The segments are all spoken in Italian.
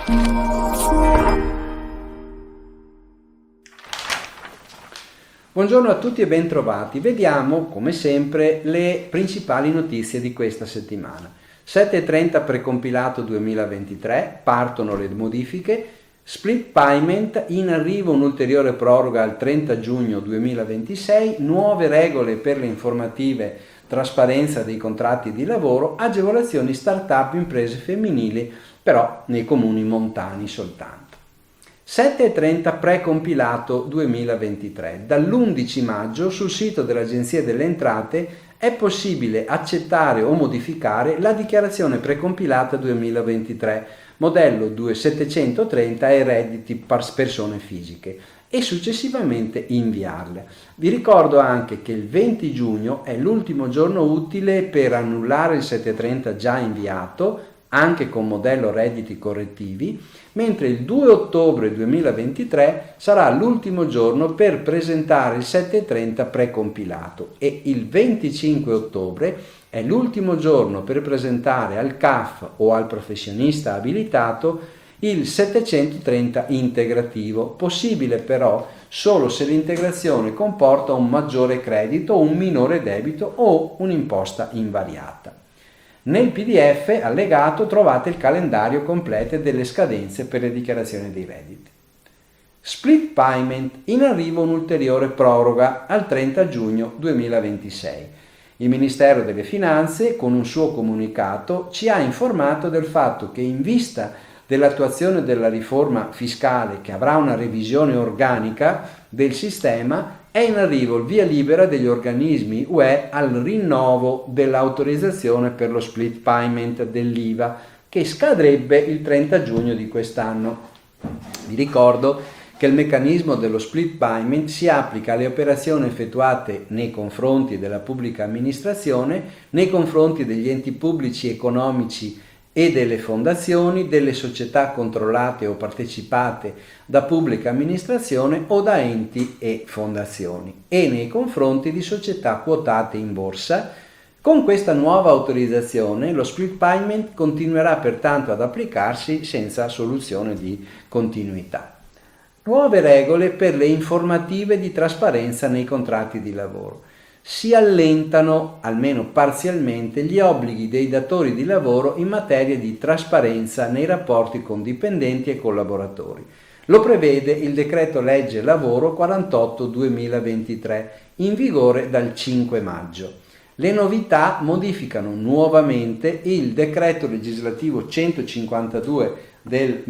Buongiorno a tutti e bentrovati. Vediamo, come sempre, le principali notizie di questa settimana. 7.30 precompilato 2023, partono le modifiche. Split payment, in arrivo un'ulteriore proroga al 30 giugno 2026, nuove regole per le informative, trasparenza dei contratti di lavoro, agevolazioni start-up, imprese femminili, però nei comuni montani soltanto. 7.30 precompilato 2023. Dall'11 maggio sul sito dell'Agenzia delle Entrate è possibile accettare o modificare la dichiarazione precompilata 2023, modello 2730 e redditi persone fisiche, e successivamente inviarla. Vi ricordo anche che il 20 giugno è l'ultimo giorno utile per annullare il 730 già inviato, anche con modello redditi correttivi, mentre il 2 ottobre 2023 sarà l'ultimo giorno per presentare il 730 precompilato e il 25 ottobre è l'ultimo giorno per presentare al CAF o al professionista abilitato il 730 integrativo, possibile però solo se l'integrazione comporta un maggiore credito, un minore debito o un'imposta invariata. Nel PDF allegato trovate il calendario completo delle scadenze per le dichiarazioni dei redditi. Split payment, in arrivo un'ulteriore proroga al 30 giugno 2026. Il Ministero delle Finanze, con un suo comunicato, ci ha informato del fatto che in vista dell'attuazione della riforma fiscale, che avrà una revisione organica del sistema, è in arrivo il via libera degli organismi UE al rinnovo dell'autorizzazione per lo split payment dell'IVA, che scadrebbe il 30 giugno di quest'anno. Vi ricordo che il meccanismo dello split payment si applica alle operazioni effettuate nei confronti della pubblica amministrazione, nei confronti degli enti pubblici economici e delle fondazioni, delle società controllate o partecipate da pubblica amministrazione o da enti e fondazioni, e nei confronti di società quotate in borsa. Con questa nuova autorizzazione lo split payment continuerà pertanto ad applicarsi senza soluzione di continuità. Nuove regole per le informative di trasparenza nei contratti di lavoro. Si allentano, almeno parzialmente, gli obblighi dei datori di lavoro in materia di trasparenza nei rapporti con dipendenti e collaboratori. Lo prevede il decreto legge lavoro 48/2023, in vigore dal 5 maggio. Le novità modificano nuovamente il decreto legislativo 152 del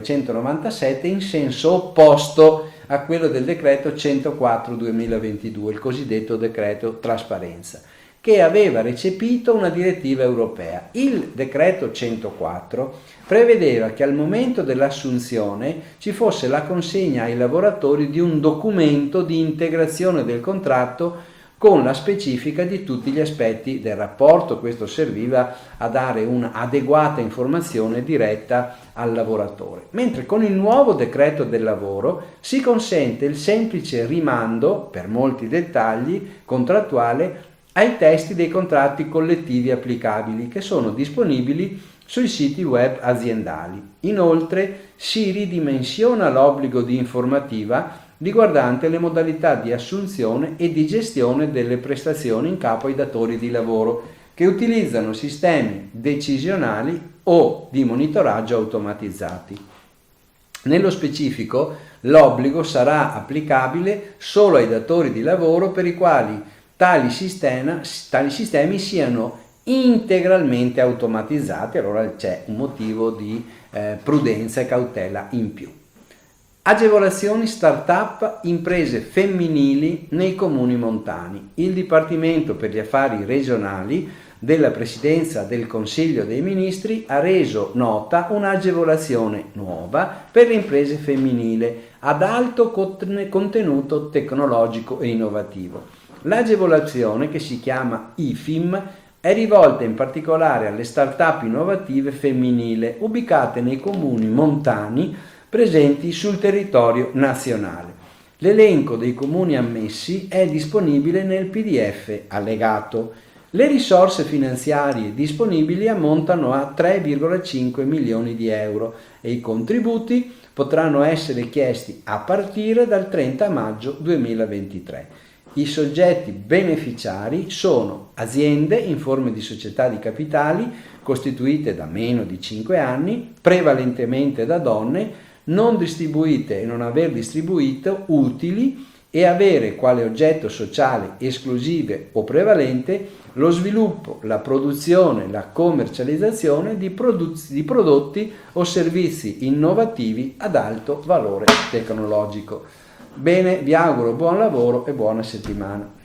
1997 in senso opposto a quello del decreto 104/2022, il cosiddetto decreto trasparenza, che aveva recepito una direttiva europea. Il decreto 104 prevedeva che al momento dell'assunzione ci fosse la consegna ai lavoratori di un documento di integrazione del contratto con la specifica di tutti gli aspetti del rapporto. Questo serviva a dare un'adeguata informazione diretta al lavoratore. Mentre con il nuovo decreto del lavoro si consente il semplice rimando, per molti dettagli, contrattuale ai testi dei contratti collettivi applicabili, che sono disponibili sui siti web aziendali. Inoltre si ridimensiona l'obbligo di informativa riguardante le modalità di assunzione e di gestione delle prestazioni in capo ai datori di lavoro che utilizzano sistemi decisionali o di monitoraggio automatizzati. Nello specifico, l'obbligo sarà applicabile solo ai datori di lavoro per i quali tali sistemi siano integralmente automatizzati. Allora c'è un motivo di prudenza e cautela in più. Agevolazioni start-up, imprese femminili nei comuni montani. Il Dipartimento per gli Affari Regionali della Presidenza del Consiglio dei Ministri ha reso nota un'agevolazione nuova per le imprese femminili ad alto contenuto tecnologico e innovativo. L'agevolazione, che si chiama IFIM, è rivolta in particolare alle start-up innovative femminili ubicate nei comuni montani presenti sul territorio nazionale. L'elenco dei comuni ammessi è disponibile nel PDF allegato. Le risorse finanziarie disponibili ammontano a 3,5 milioni di euro e i contributi potranno essere chiesti a partire dal 30 maggio 2023. I soggetti beneficiari sono aziende in forma di società di capitali costituite da meno di 5 anni, prevalentemente da donne, non distribuite e non aver distribuito utili e avere quale oggetto sociale esclusive o prevalente lo sviluppo, la produzione, la commercializzazione di prodotti o servizi innovativi ad alto valore tecnologico. Bene, vi auguro buon lavoro e buona settimana.